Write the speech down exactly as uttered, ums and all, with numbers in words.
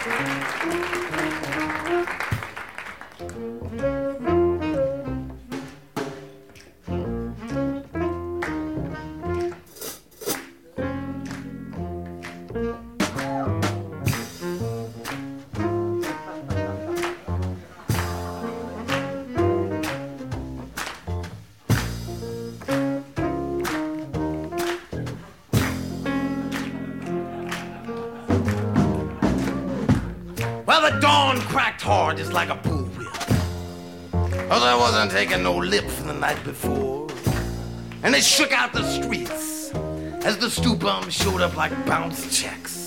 Well, the dawn cracked hard just like a bullwhip, 'cause I wasn't taking no lip from the night before. And they shook out the streets as the stew bums showed up like bounce checks.